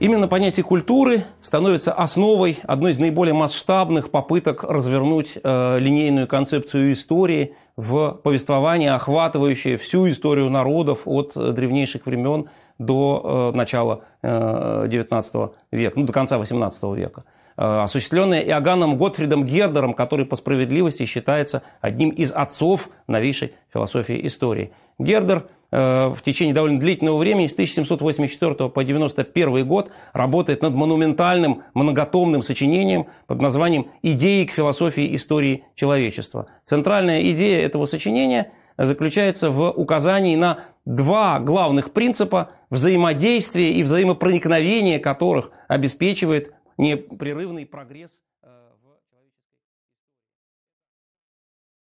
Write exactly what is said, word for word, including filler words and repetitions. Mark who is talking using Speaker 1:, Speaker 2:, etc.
Speaker 1: Именно понятие культуры становится основой одной из наиболее масштабных попыток развернуть э, линейную концепцию истории в повествовании, охватывающее всю историю народов от древнейших времен до э, начала э, девятнадцатого века, ну, до конца восемнадцатого века. Э, осуществленное Иоганном Готфридом Гердером, который по справедливости считается одним из отцов новейшей философии истории. Гердер в течение довольно длительного времени, с тысяча семьсот восемьдесят четвёртого по девяносто первый год, работает над монументальным многотомным сочинением под названием «Идеи к философии истории человечества». Центральная идея этого сочинения заключается в указании на два главных принципа взаимодействия и взаимопроникновения которых обеспечивает непрерывный прогресс